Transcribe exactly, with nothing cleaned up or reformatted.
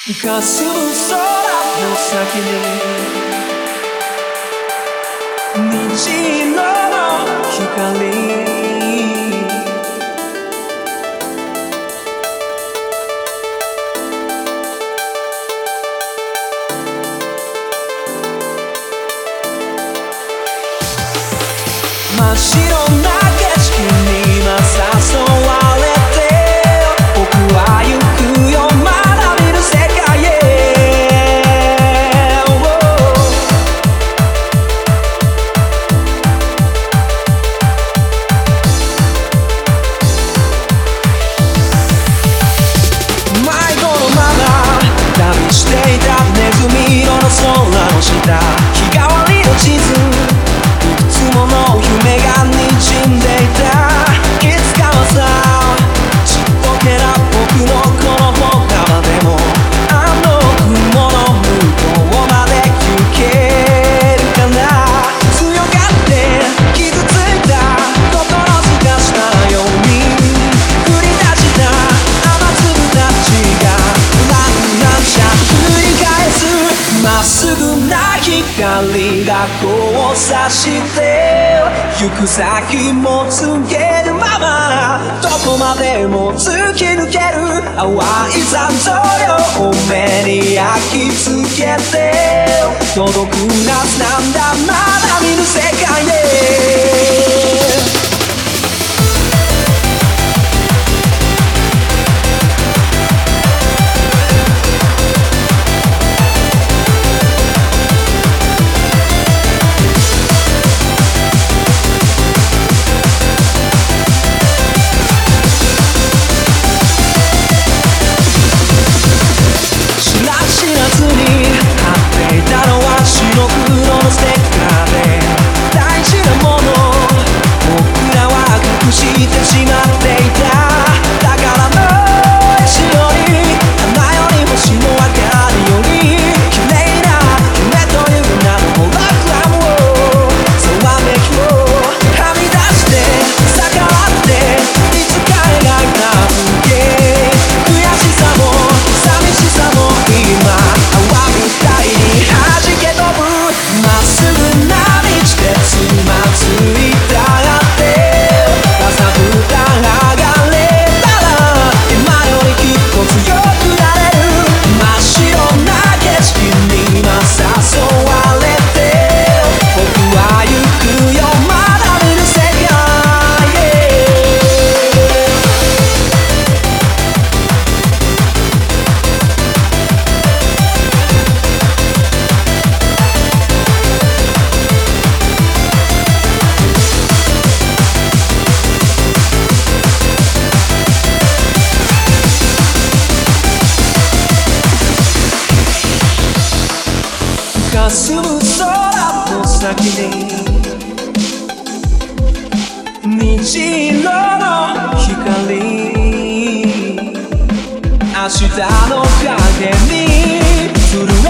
かすむ空の先に虹色の光真っ白な景色に今誘われて僕は行くよまだ見ぬ世界へ迷子のまま旅していたネズミ色の空の下日替わりの地図いくつもの夢が滲んでいたいつかはさちっぽけな僕のこの歩幅でもあの雲の向こうまで行けるかな強がって傷ついた心すかしたように降り出した雨粒たちがランランシャ繰り返すまっすぐな光が交差して行く先も告げるままどこまでも突き抜ける淡い残像よ目に焼き付けて届くはずなんだまだ見ぬ世界へ霞む空の先に虹色の光明日の影に降る